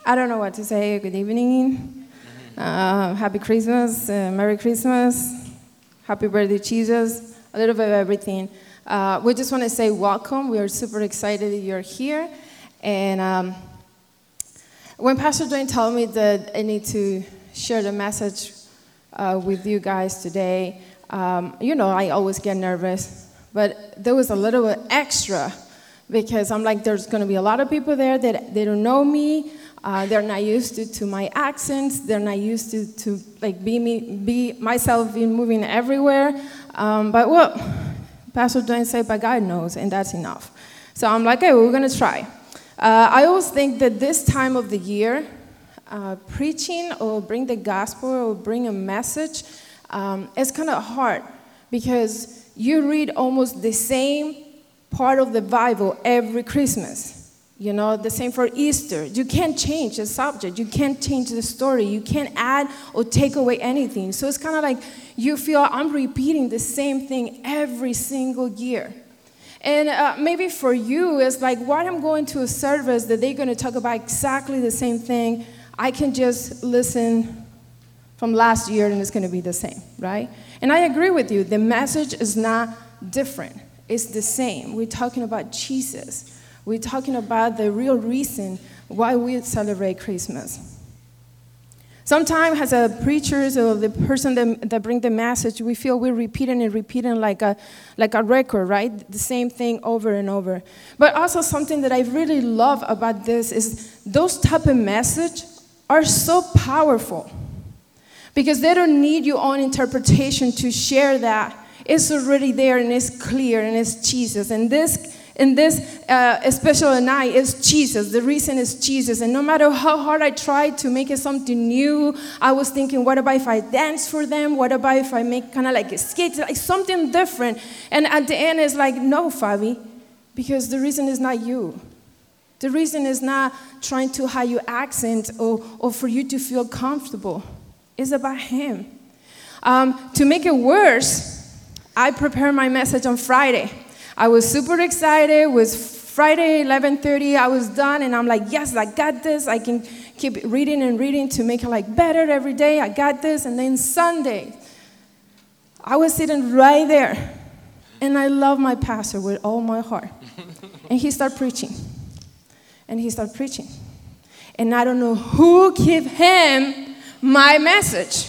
I don't know what to say. Good evening. Happy Christmas. Merry Christmas. Happy birthday, Jesus. A little bit of everything. We just want to say welcome. We are super excited that you're here. And when Pastor Dwayne told me that I need to share the message with you guys today, I always get nervous. But there was a little bit extra because I'm like, there's going to be a lot of people there that they don't know me. They're not used to my accents. They're not used to like be myself being moving everywhere. But Pastor Dwayne said, but God knows, and that's enough. So I'm like, hey, we're going to try. I always think that this time of the year, preaching or bring the gospel or bring a message, it's kind of hard because you read almost the same part of the Bible every Christmas. The same for Easter. You can't change the subject. You can't change the story. You can't add or take away anything. So it's kind of like you feel I'm repeating the same thing every single year. And maybe for you, it's like, why I'm going to a service that they're going to talk about exactly the same thing. I can just listen from last year and it's going to be the same, right? And I agree with you. The message is not different. It's the same. We're talking about Jesus. We're talking about the real reason why we celebrate Christmas. Sometimes as a preachers or the person that bring the message, we feel we're repeating like a record, right? The same thing over and over. But also something that I really love about this is those type of message are so powerful because they don't need your own interpretation to share that. It's already there and it's clear and it's Jesus. And this special night is Jesus. The reason is Jesus. And no matter how hard I tried to make it something new, I was thinking, what about if I dance for them? What about if I make kind of like a skit, like something different? And at the end, it's like, no, Fabi, because the reason is not you. The reason is not trying to hide your accent or for you to feel comfortable. It's about Him. To make it worse, I prepared my message on Friday. I was super excited. It was Friday, 11:30. I was done, and I'm like, yes, I got this. I can keep reading and reading to make it like better every day. I got this. And then Sunday, I was sitting right there, and I love my pastor with all my heart. And he started preaching, and he started preaching. And I don't know who gave him my message.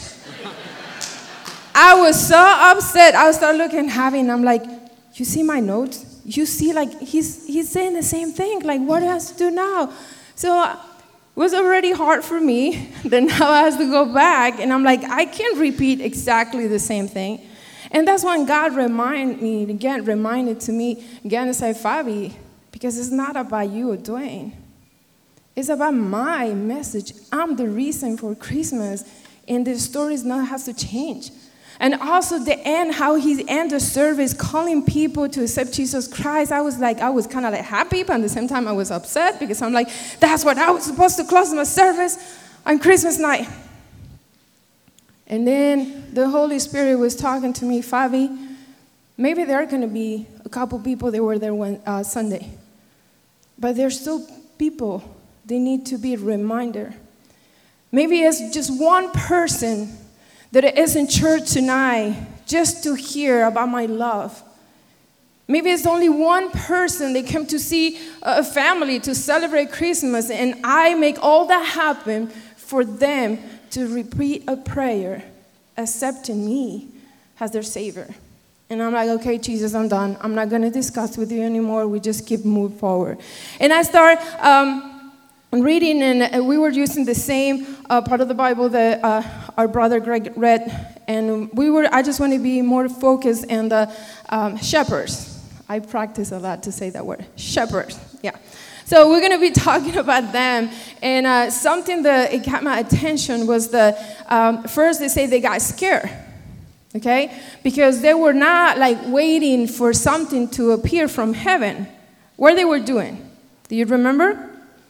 I was so upset. I started looking heavy, and I'm like, you see my notes? You see, like, he's saying the same thing. Like, what do I have to do now? So it was already hard for me. Then now I have to go back, and I'm like, I can't repeat exactly the same thing. And that's when God reminded me again, to say, Fabi, because it's not about you or Dwayne. It's about my message. I'm the reason for Christmas, and the story has to change. And also the end, how he ended the service, calling people to accept Jesus Christ. I was kind of like happy, but at the same time I was upset because I'm like, that's what I was supposed to close my service on Christmas night. And then the Holy Spirit was talking to me, Fabi, maybe there are going to be a couple people that were there Sunday. But there's still people, they need to be a reminder. Maybe it's just one person that is in church tonight just to hear about my love. Maybe it's only one person that came to see a family to celebrate Christmas, and I make all that happen for them to repeat a prayer, accepting me as their Savior. And I'm like, okay, Jesus, I'm done. I'm not going to discuss with you anymore. We just keep moving forward. And I start reading, and we were using the same part of the Bible that our brother Greg read, and I just want to be more focused on the shepherds. I practice a lot to say that word, shepherds, yeah. So we're going to be talking about them, and something that it got my attention was first they say they got scared, okay? Because they were not like waiting for something to appear from heaven. What they were doing? Do you remember?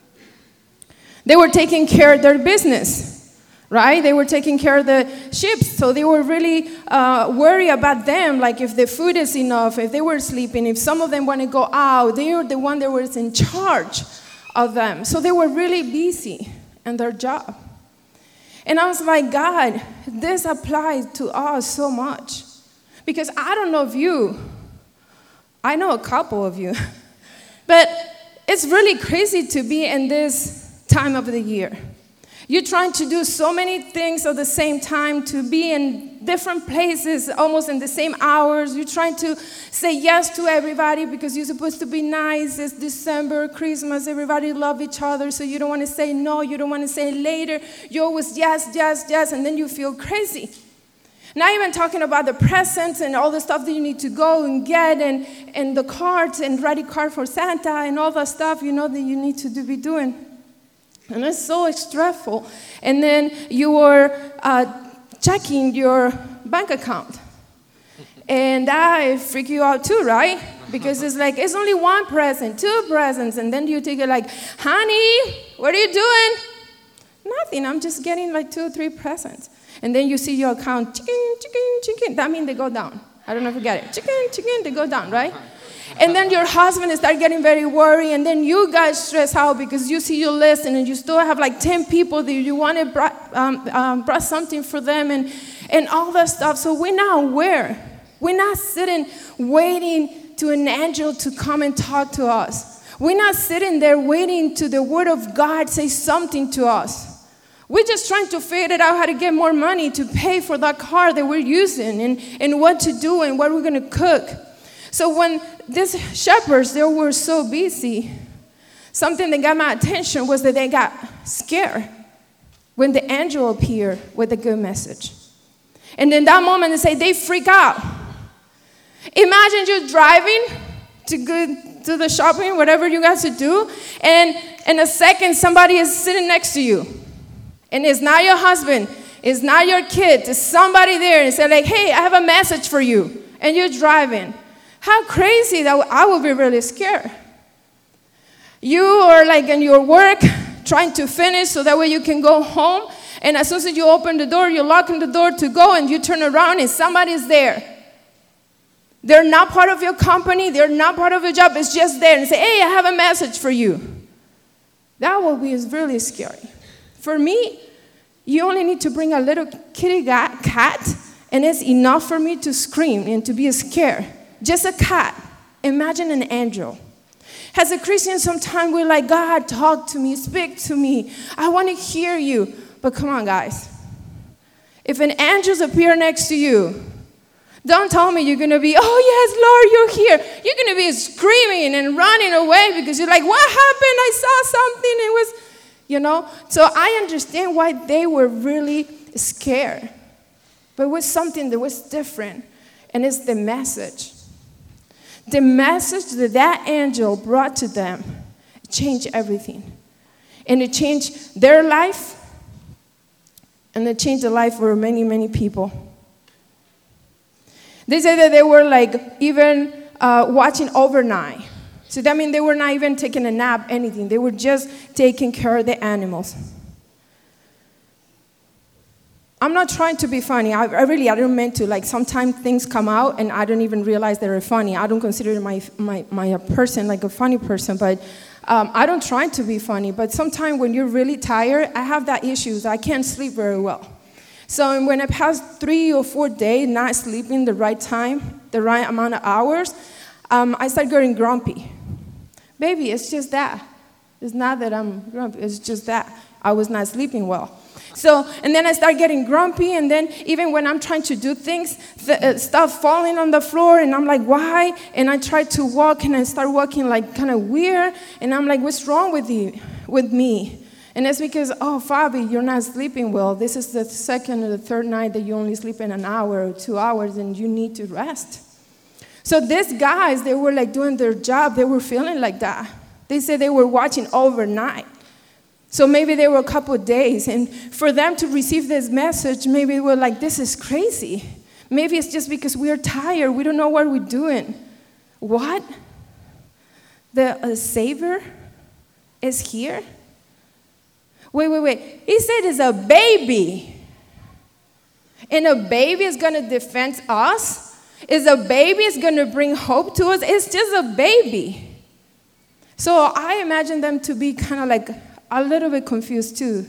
They were taking care of their business, right? They were taking care of the sheep, so they were really worried about them, like if the food is enough, if they were sleeping, if some of them want to go out, they were the one that was in charge of them. So they were really busy. and their job. And I was like, God, this applies to us so much. Because I don't know if you, I know a couple of you, but it's really crazy to be in this time of the year. You're trying to do so many things at the same time, to be in different places almost in the same hours. You're trying to say yes to everybody because you're supposed to be nice. It's December, Christmas, everybody love each other, so you don't want to say no, you don't want to say later. You always yes, yes, yes, and then you feel crazy. Not even talking about the presents and all the stuff that you need to go and get, and the cards and ready card for Santa and all that stuff, that you need to be doing. And it's so stressful. And then you are checking your bank account. And that freaks you out too, right? Because it's like, it's only one present, two presents. And then you take it like, honey, what are you doing? Nothing, I'm just getting like 2 or 3 presents. And then you see your account, chicken, chicken, chicken. That means they go down. I don't know if you get it. Chicken, chicken, they go down, right? And then your husband start getting very worried, and then you guys stress out because you see your list, and then you still have like 10 people that you want to brought something for them, and all that stuff. So we're not aware. We're not sitting waiting to an angel to come and talk to us. We're not sitting there waiting to the word of God say something to us. We're just trying to figure out how to get more money to pay for that car that we're using, and what to do and what we're going to cook. So when these shepherds, they were so busy, something that got my attention was that they got scared when the angel appeared with a good message. And in that moment, they freak out. Imagine you driving to go to the shopping, whatever you guys do, and in a second, somebody is sitting next to you. And it's not your husband, it's not your kid, it's somebody there, and say like, hey, I have a message for you, and you're driving. How crazy that I would be really scared. You are like in your work, trying to finish so that way you can go home. And as soon as you open the door, you're locking the door to go, and you turn around and somebody's there. They're not part of your company. They're not part of your job. It's just there. And say, hey, I have a message for you. That will be really scary. For me, you only need to bring a little kitty cat, and it's enough for me to scream and to be scared. Just a cat. Imagine an angel. As a Christian, sometimes we're like, God, talk to me, speak to me. I want to hear you. But come on, guys. If an angel appears next to you, don't tell me you're going to be, oh, yes, Lord, you're here. You're going to be screaming and running away because you're like, what happened? I saw something. It was, So I understand why they were really scared. But it was something that was different, and it's the message. The message that angel brought to them changed everything. And it changed their life, and it changed the life for many, many people. They say that they were like even watching overnight. So that means they were not even taking a nap, anything. They were just taking care of the animals. I'm not trying to be funny. I don't mean to. Like, sometimes things come out and I don't even realize they're funny. I don't consider my person like a funny person, but I don't try to be funny. But sometimes when you're really tired, I have that issue. I can't sleep very well. So when I pass 3 or 4 days not sleeping the right time, the right amount of hours, I start getting grumpy. Baby, it's just that. It's not that I'm grumpy. It's just that I was not sleeping well. So, and then I start getting grumpy, and then even when I'm trying to do things, stuff falling on the floor, and I'm like, why? And I try to walk, and I start walking like kind of weird, and I'm like, what's wrong with me? And it's because, oh, Fabi, you're not sleeping well. This is the second or the third night that you only sleep in an hour or 2 hours, and you need to rest. So these guys, they were like doing their job. They were feeling like that. They said they were watching overnight. So maybe they were a couple of days, and for them to receive this message, maybe they were like, this is crazy. Maybe it's just because we are tired. We don't know what we're doing. What? The Savior is here? Wait. He said it's a baby. And a baby is going to defend us? Is a baby is going to bring hope to us? It's just a baby. So I imagine them to be kind of like a little bit confused too.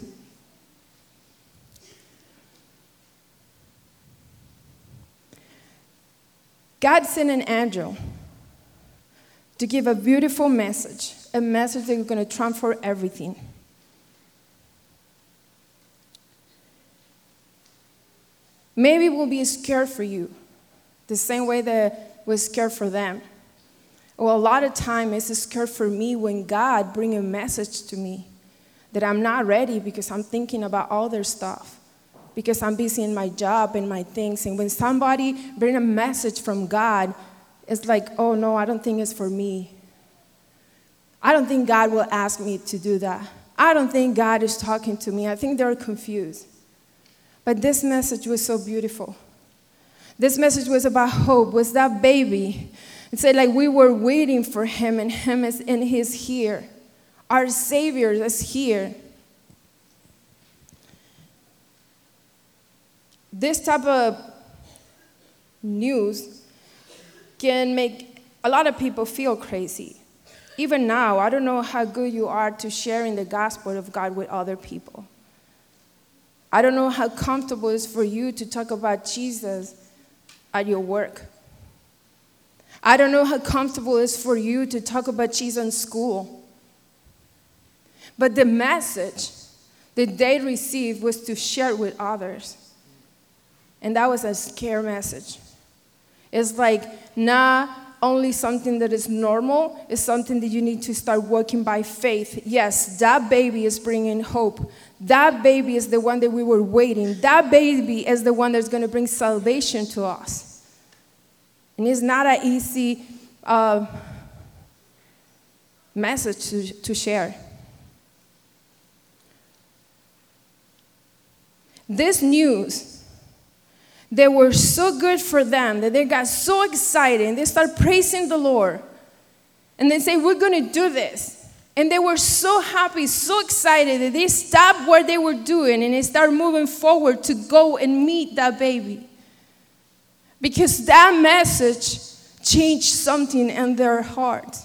God sent an angel to give a beautiful message, a message that is going to transform everything. Maybe it will be scared for you, the same way that was scared for them. Well, a lot of time it's scared for me when God brings a message to me that I'm not ready because I'm thinking about other stuff, because I'm busy in my job and my things. And when somebody brings a message from God, it's like, oh no, I don't think it's for me. I don't think God will ask me to do that. I don't think God is talking to me. I think they're confused. But this message was so beautiful. This message was about hope, was that baby. It said like we were waiting for him, and he's here. Our Savior is here. This type of news can make a lot of people feel crazy. Even now, I don't know how good you are to sharing the gospel of God with other people. I don't know how comfortable it is for you to talk about Jesus at your work. I don't know how comfortable it is for you to talk about Jesus in school. But the message that they received was to share it with others. And that was a scare message. It's like not only something that is normal, it's something that you need to start working by faith. Yes, that baby is bringing hope. That baby is the one that we were waiting. That baby is the one that's going to bring salvation to us. And it's not an easy message to share. This news, they were so good for them that they got so excited and they started praising the Lord. And they say, we're going to do this. And they were so happy, so excited that they stopped what they were doing and they started moving forward to go and meet that baby. Because that message changed something in their heart.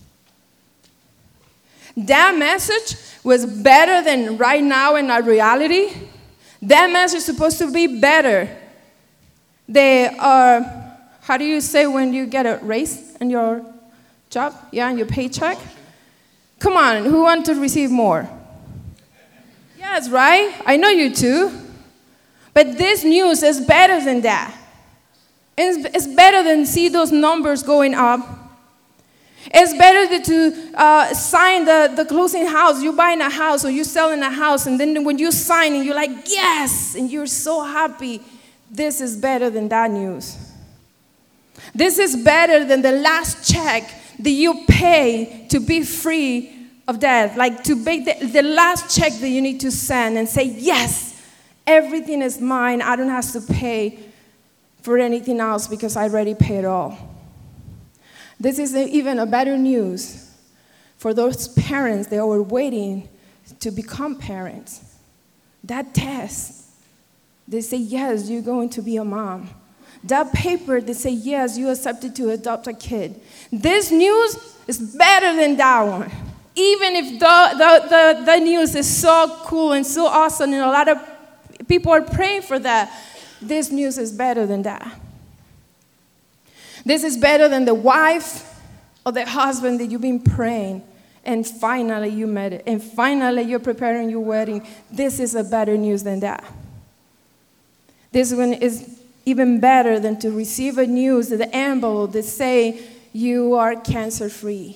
That message was better than right now in our reality. That message is supposed to be better. They are, how do you say when you get a raise in your job? Yeah, in your paycheck? Come on, who wants to receive more? Yes, right? I know you too. But this news is better than that. It's better than see those numbers going up. It's better to sign the closing house. You're buying a house or you're selling a house, and then when you sign it, you're like, yes, and you're so happy. This is better than that news. This is better than the last check that you pay to be free of debt. Like to pay the last check that you need to send and say, yes, everything is mine. I don't have to pay for anything else because I already paid it all. This is even a better news for those parents that were waiting to become parents. That test, they say, yes, you're going to be a mom. That paper, they say, yes, you accepted to adopt a kid. This news is better than that one. Even if the news is so cool and so awesome and a lot of people are praying for that, this news is better than that. This is better than the wife or the husband that you've been praying and finally you met it. And finally you're preparing your wedding. This is a better news than that. This one is even better than to receive a news, the envelope that say you are cancer-free.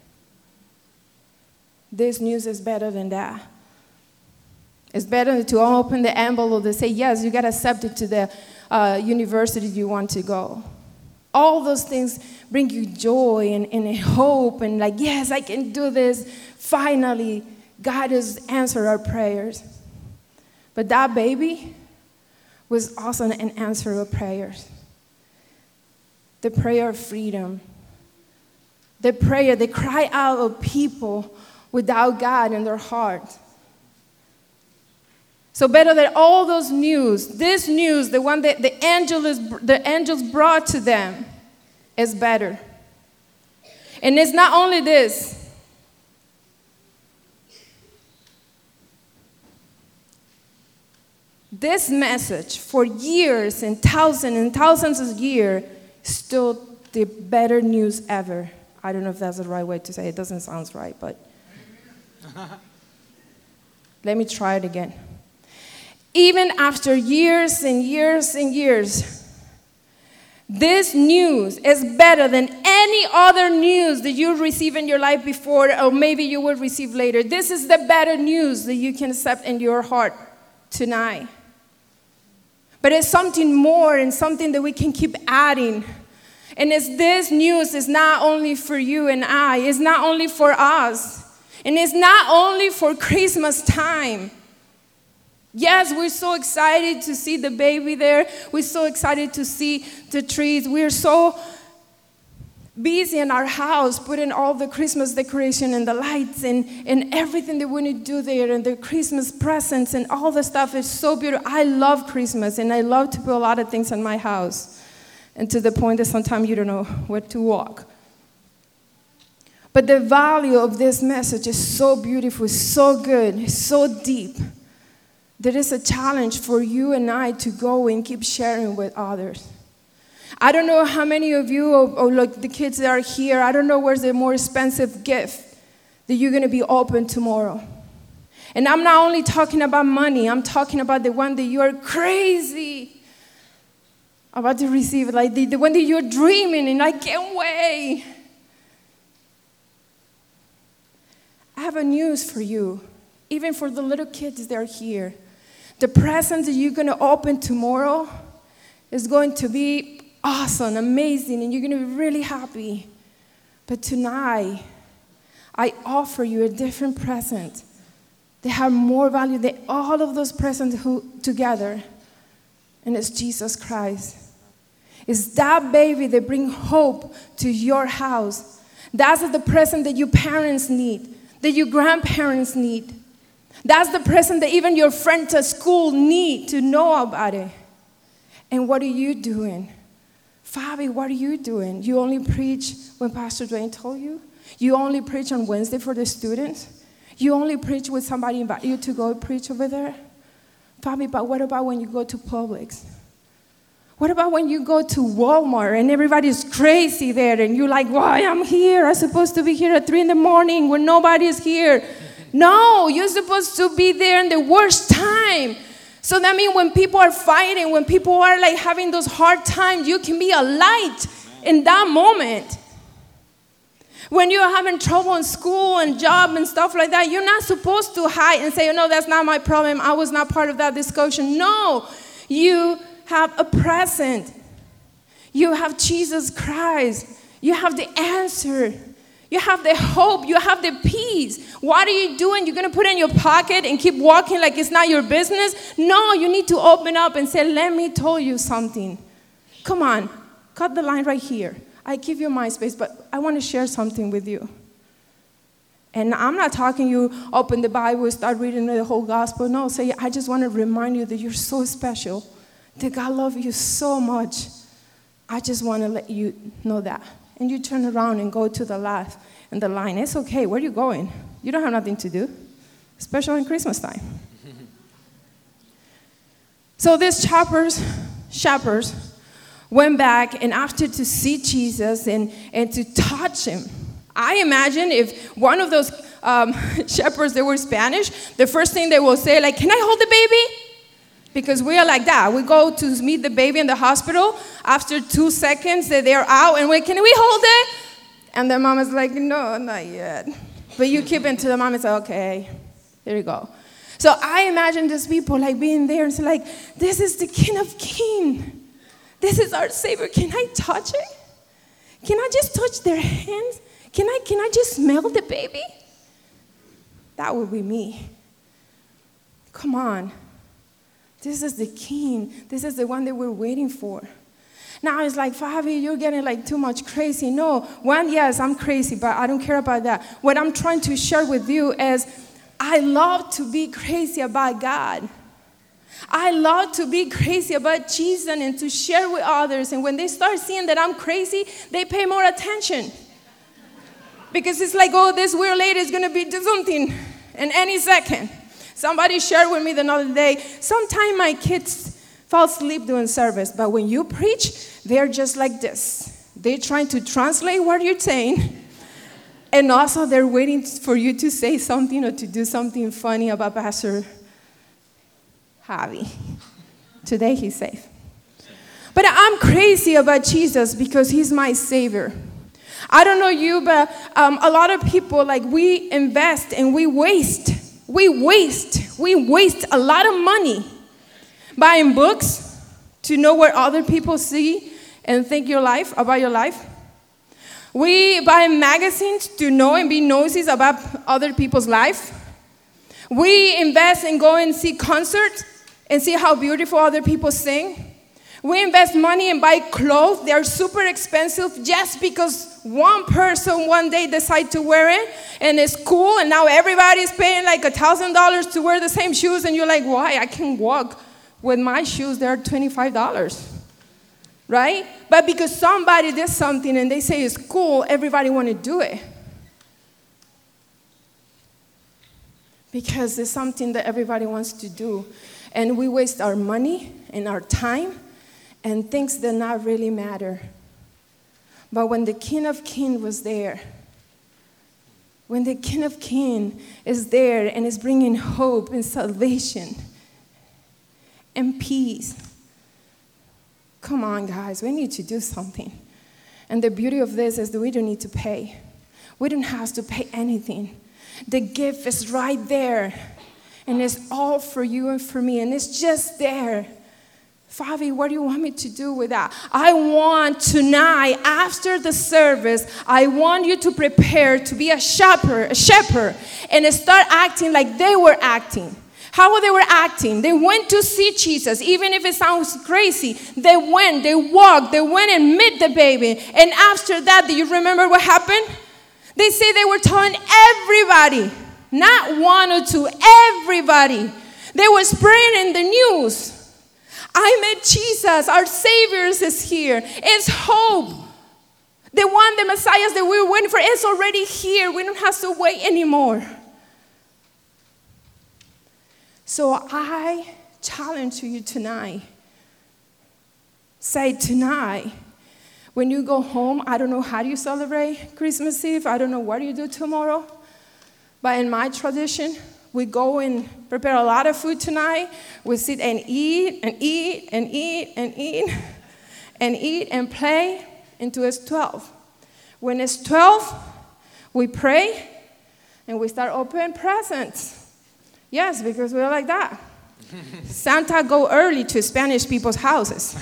This news is better than that. It's better to open the envelope that say, yes, you got accepted to the university you want to go. All those things bring you joy and hope and like, yes, I can do this. Finally, God has answered our prayers. But that baby was also an answer of prayers. The prayer of freedom. The prayer, they cry out of people without God in their heart. So better than all those news, this news, the one that the angels brought to them, is better. And it's not only this. this message for years and thousands of years still the better news ever. I don't know if that's the right way to say it. It doesn't sound right, but let me try it again. Even after years and years and years, this news is better than any other news that you received in your life before, or maybe you will receive later. This is the better news that you can accept in your heart tonight. But it's something more and something that we can keep adding. And it's this news is not only for you and I, it's not only for us, and it's not only for Christmas time. Yes, we're so excited to see the baby there. We're so excited to see the trees. We're so busy in our house putting all the Christmas decoration and the lights and everything that we need to do there and the Christmas presents and all the stuff is so beautiful. I love Christmas and I love to put a lot of things in my house. And to the point that sometimes you don't know where to walk. But the value of this message is so beautiful, so good, so deep. There is a challenge for you and I to go and keep sharing with others. I don't know how many of you, or like the kids that are here, I don't know where's the more expensive gift that you're going to be open tomorrow. And I'm not only talking about money, I'm talking about the one that you're crazy about to receive, like the one that you're dreaming and I can't wait. I have a news for you, even for the little kids that are here. The present that you're going to open tomorrow is going to be awesome, amazing, and you're going to be really happy. But tonight, I offer you a different present. They have more value than all of those presents together. And it's Jesus Christ. It's that baby that brings hope to your house. That's the present that your parents need, that your grandparents need. That's the present that even your friends at school need to know about it. And what are you doing? Fabi, what are you doing? You only preach when Pastor Dwayne told you? You only preach on Wednesday for the students? You only preach when somebody invite you to go preach over there? Fabi, but what about when you go to Publix? What about when you go to Walmart and everybody's crazy there and you're like, why I'm here? I'm supposed to be here at 3 a.m. when nobody's here. No, you're supposed to be there in the worst time. So that means when people are fighting, when people are like having those hard times, you can be a light in that moment. When you're having trouble in school and job and stuff like that, you're not supposed to hide and say, oh, no, that's not my problem. I was not part of that discussion. No, you have a present. You have Jesus Christ. You have the answer. You have the hope. You have the peace. What are you doing? You're going to put it in your pocket and keep walking like it's not your business? No, you need to open up and say, let me tell you something. Come on, cut the line right here. I give you my space, but I want to share something with you. And I'm not talking you open the Bible, start reading the whole gospel. No, say, I just want to remind you that you're so special, that God loves you so much. I just want to let you know that. And you turn around and go to the left in the line. It's okay. Where are you going? You don't have nothing to do, especially in Christmas time. So these shepherds went back and after to see Jesus and to touch him. I imagine if one of those shepherds that were Spanish, the first thing they will say, like, can I hold the baby? Because we are like that. We go to meet the baby in the hospital. After 2 seconds, they're out. And can we hold it? And the mom is like, no, not yet. But you keep it to the mom and say, okay, here you go. So I imagine these people like being there and say like, this is the King of Kings. This is our Savior. Can I touch it? Can I just touch their hands? Can I just smell the baby? That would be me. Come on. This is the King. This is the one that we're waiting for. Now it's like, Fabi, you're getting like too much crazy. No, yes, I'm crazy, but I don't care about that. What I'm trying to share with you is I love to be crazy about God. I love to be crazy about Jesus and to share with others. And when they start seeing that I'm crazy, they pay more attention. Because it's like, oh, this weird lady is going to be doing something in any second. Somebody shared with me the other day, sometimes my kids fall asleep during service, but when you preach, they're just like this. They're trying to translate what you're saying, and also they're waiting for you to say something or to do something funny about Pastor Javi. Today he's safe. But I'm crazy about Jesus because he's my Savior. I don't know you, but a lot of people, like, we invest and we waste. We waste a lot of money buying books to know what other people see and think about your life. We buy magazines to know and be nosy about other people's life. We invest in going and see concerts and see how beautiful other people sing. We invest money and buy clothes. They are super expensive just because one person one day decide to wear it and it's cool, and now everybody's paying like $1,000 to wear the same shoes, and you're like, why? I can walk with my shoes. They're $25. Right? But because somebody did something and they say it's cool, everybody want to do it. Because it's something that everybody wants to do. And we waste our money and our time and things that not really matter. But when the King of Kings was there, when the King of Kings is there and is bringing hope and salvation and peace, come on, guys, we need to do something. And the beauty of this is that we don't need to pay. We don't have to pay anything. The gift is right there. And it's all for you and for me. And it's just there. Fabi, what do you want me to do with that? I want tonight, after the service, I want you to prepare to be a shepherd, and start acting like they were acting. How they were acting. They went to see Jesus, even if it sounds crazy. They went, they walked, they went and met the baby. And after that, do you remember what happened? They say they were telling everybody, not one or two, everybody. They were spreading in the news. I met Jesus, our Savior is here. It's hope. The one, the Messiah that we were waiting for, is already here. We don't have to wait anymore. So I challenge you tonight. Say tonight, when you go home, I don't know how you celebrate Christmas Eve. I don't know what you do tomorrow. But in my tradition, we go and prepare a lot of food tonight. We sit and eat and eat and eat and eat and eat and play until it's 12. When it's 12, we pray and we start opening presents. Yes, because we're like that. Santa go early to Spanish people's houses.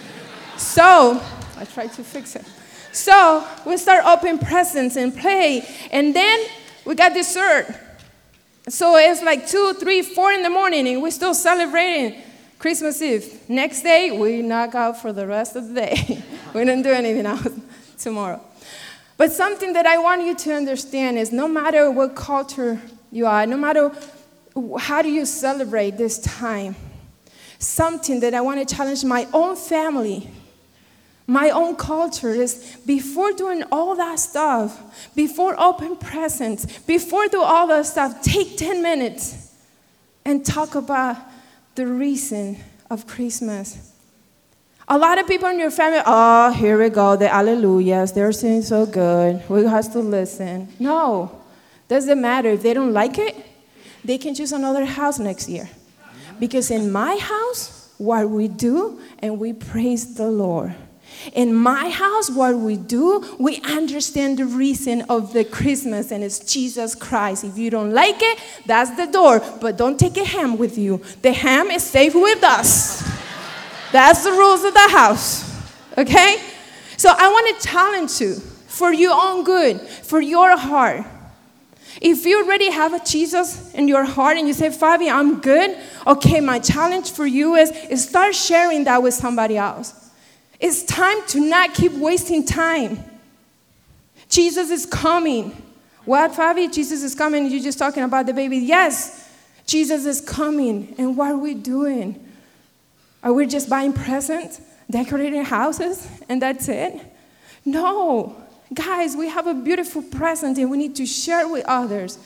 So, I try to fix it. So, we start opening presents and play. And then we got dessert. So, it's like 2, 3, 4 in the morning, and we're still celebrating Christmas Eve. Next day, we knock out for the rest of the day. We don't do anything else tomorrow. But something that I want you to understand is no matter what culture you are, no matter how do you celebrate this time, something that I want to challenge my own family, my own culture is before doing all that stuff, before open presents, before do all that stuff, take 10 minutes and talk about the reason of Christmas. A lot of people in your family, oh, here we go, the alleluias, they're singing so good, we have to listen. No, doesn't matter. If they don't like it, they can choose another house next year. Because in my house, what we do, and we praise the Lord. In my house, what we do, we understand the reason of the Christmas, and it's Jesus Christ. If you don't like it, that's the door. But don't take a ham with you. The ham is safe with us. That's the rules of the house. Okay? So I want to challenge you for your own good, for your heart. If you already have a Jesus in your heart and you say, Fabi, I'm good, okay, my challenge for you is start sharing that with somebody else. It's time to not keep wasting time. Jesus is coming. What, Fabi? Jesus is coming. You're just talking about the baby. Yes, Jesus is coming. And what are we doing? Are we just buying presents, decorating houses, and that's it? No. Guys, we have a beautiful present and we need to share with others.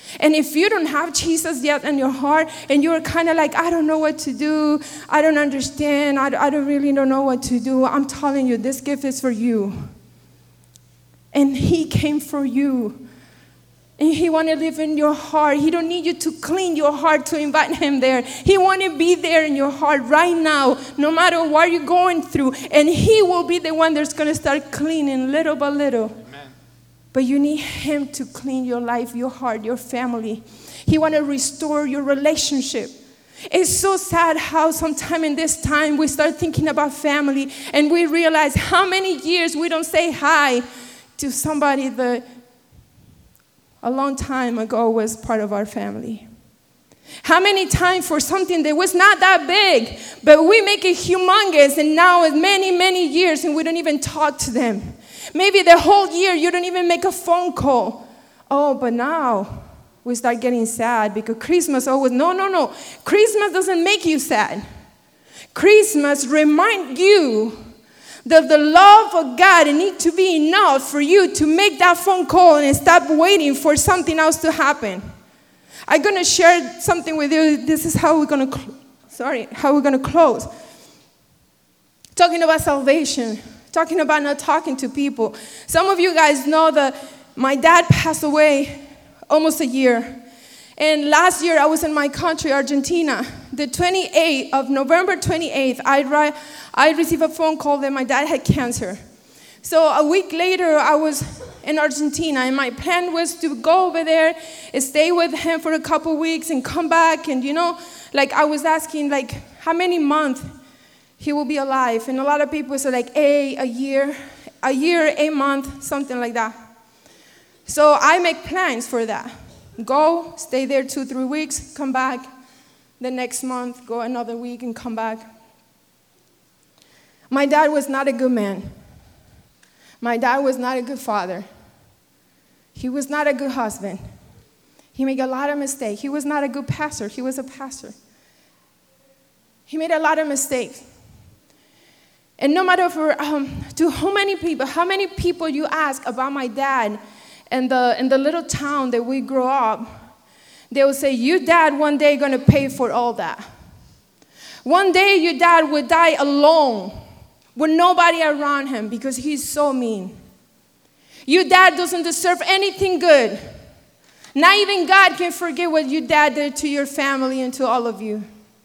And if you don't have Jesus yet in your heart, and you're kind of like, I don't know what to do, I don't understand, I don't really don't know what to do, I'm telling you, this gift is for you. And he came for you. And he wants to live in your heart. He don't need you to clean your heart to invite him there. He wants to be there in your heart right now, no matter what you're going through. And he will be the one that's going to start cleaning little by little. Amen. But you need him to clean your life, your heart, your family. He wants to restore your relationship. It's so sad how sometime in this time we start thinking about family and we realize how many years we don't say hi to somebody that a long time ago was part of our family. How many times for something that was not that big, but we make it humongous, and now it's many, many years and we don't even talk to them. Maybe the whole year you don't even make a phone call. Oh, but now we start getting sad because Christmas always, no. Christmas doesn't make you sad. Christmas reminds you that the love of God needs to be enough for you to make that phone call and stop waiting for something else to happen. I'm going to share something with you. This is how we're going to close. Talking about salvation. Talking about not talking to people. Some of you guys know that my dad passed away almost a year. And last year I was in my country, Argentina. The 28th of November 28th, I received a phone call that my dad had cancer. So a week later, I was in Argentina, and my plan was to go over there and stay with him for a couple weeks and come back. And I was asking, how many months he will be alive. And a lot of people said, a year, 8 months, something like that. So I make plans for that. Go, stay there 2-3 weeks, come back. The next month, go another week and come back. My dad was not a good man. My dad was not a good father. He was not a good husband. He made a lot of mistakes. He was not a good pastor. He was a pastor. He made a lot of mistakes. And no matter to how many people you ask about my dad in the little town that we grew up, they will say, your dad one day going to pay for all that. One day your dad will die alone with nobody around him because he's so mean. Your dad doesn't deserve anything good. Not even God can forget what your dad did to your family and to all of you.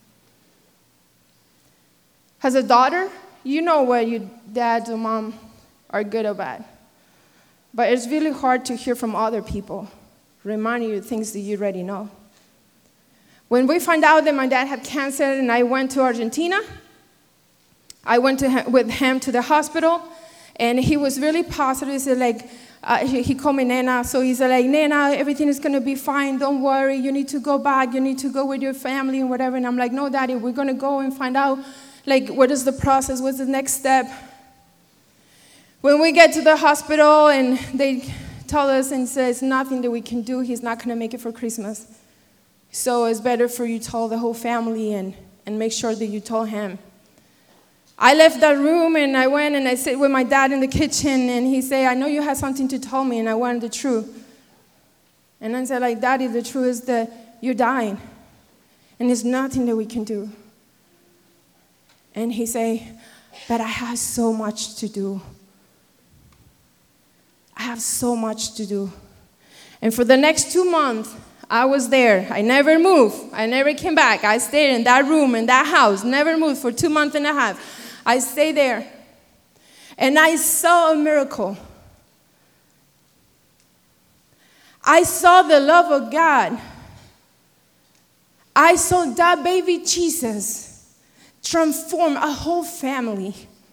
As a daughter, you know what your dad or mom are good or bad. But it's really hard to hear from other people, reminding you things that you already know. When we found out that my dad had cancer and I went to Argentina, I went with him to the hospital, and he was really positive. He said, he called me Nena, so he said, Nena, everything is going to be fine. Don't worry. You need to go back. You need to go with your family and whatever. And I'm like, no, Daddy, we're going to go and find out, what is the process? What's the next step? When we get to the hospital and they tell us and says nothing that we can do, he's not going to make it for Christmas. So it's better for you to tell the whole family and make sure that you told him. I left that room and I went and I sat with my dad in the kitchen, and he said, I know you have something to tell me, and I wanted the truth. And I said, Daddy, the truth is that you're dying, and there's nothing that we can do. And he said, but I have so much to do. I have so much to do. And for the next 2 months, I was there. I never moved. I never came back. I stayed in that room, in that house, never moved for 2 months and a half. I stayed there. And I saw a miracle. I saw the love of God. I saw that baby Jesus transform a whole family.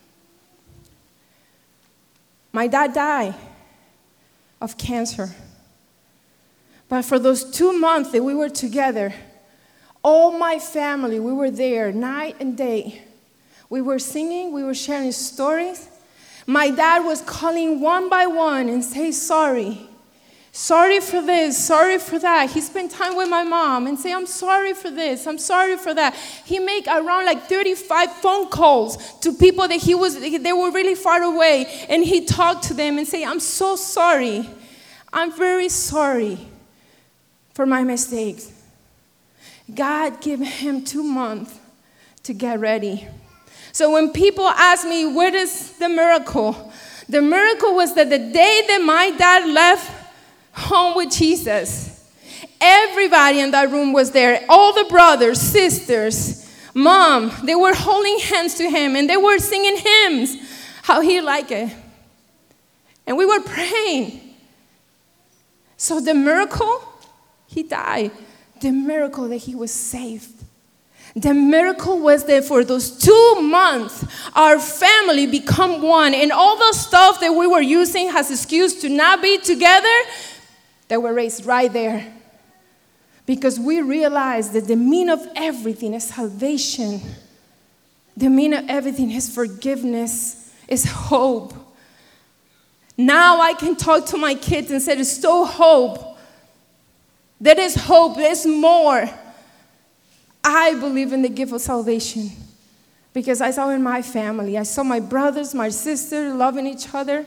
My dad died of cancer. But for those 2 months that we were together, all my family, we were there night and day. We were singing, we were sharing stories. My dad was calling one by one and say sorry. Sorry for this, sorry for that. He spent time with my mom and say, I'm sorry for this, I'm sorry for that. He made around 35 phone calls to people that they were really far away. And he talked to them and say, I'm so sorry. I'm very sorry for my mistakes. God gave him 2 months to get ready. So when people ask me, what is the miracle? The miracle was that the day that my dad left home with Jesus, everybody in that room was there. All the brothers, sisters, mom, they were holding hands to him and they were singing hymns, how he liked it. And we were praying. So the miracle, he died. The miracle that he was saved. The miracle was that for those 2 months, our family become one. And all the stuff that we were using as excuse to not be together, they were raised right there. Because we realized that the meaning of everything is salvation. The meaning of everything is forgiveness, is hope. Now I can talk to my kids and say, there's still hope. There is hope, there's more. I believe in the gift of salvation because I saw in my family. I saw my brothers, my sisters loving each other.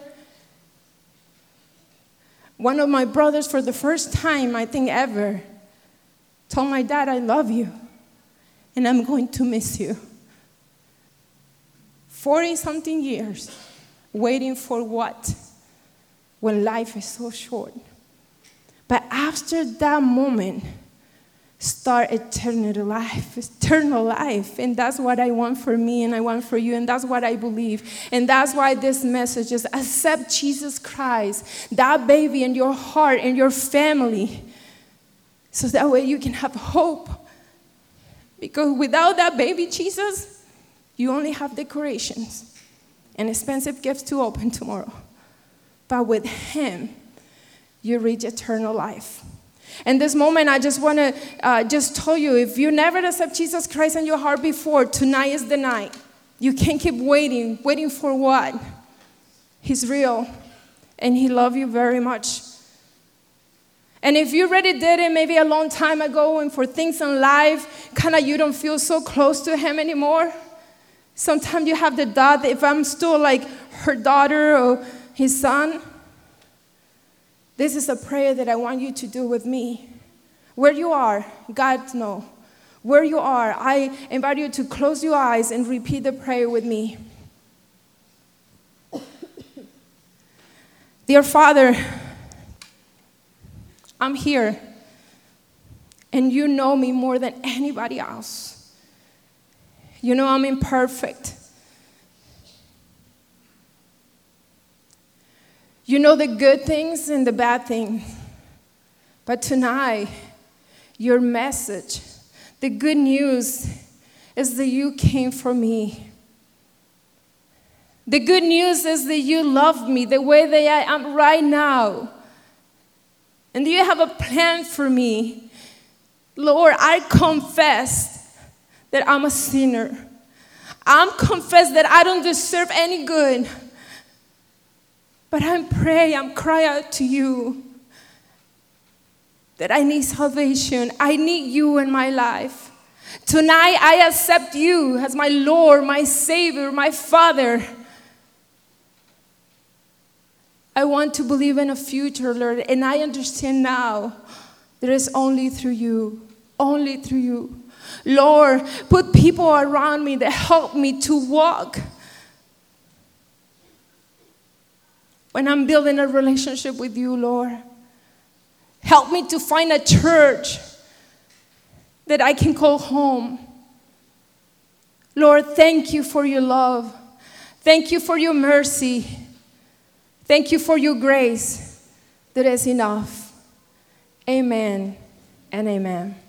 One of my brothers, for the first time, I think ever, told my dad, I love you, and I'm going to miss you. 40-something years, waiting for what? When life is so short. But after that moment, start eternal life. And that's what I want for me and I want for you, and that's what I believe. And that's why this message is accept Jesus Christ, that baby in your heart and your family, so that way you can have hope. Because without that baby Jesus, you only have decorations and expensive gifts to open tomorrow. But with him, you reach eternal life. And this moment, I just want to just tell you, if you never accept Jesus Christ in your heart before, tonight is the night. You can't keep waiting. Waiting for what? He's real, and he loves you very much. And if you already did it maybe a long time ago, and for things in life, kind of you don't feel so close to him anymore, sometimes you have the thought that if I'm still like her daughter or his son, this is a prayer that I want you to do with me. Where you are, God knows. Where you are, I invite you to close your eyes and repeat the prayer with me. Dear Father, I'm here, and you know me more than anybody else. You know I'm imperfect. You know the good things and the bad things. But tonight, your message, the good news, is that you came for me. The good news is that you love me the way that I am right now. And you have a plan for me. Lord, I confess that I'm a sinner. I confess that I don't deserve any good. But I'm crying out to you that I need salvation. I need you in my life. Tonight, I accept you as my Lord, my Savior, my Father. I want to believe in a future, Lord, and I understand now that it's only through you, only through you. Lord, put people around me that help me to walk when I'm building a relationship with you, Lord. Help me to find a church that I can call home. Lord, thank you for your love. Thank you for your mercy. Thank you for your grace that is enough. Amen and amen.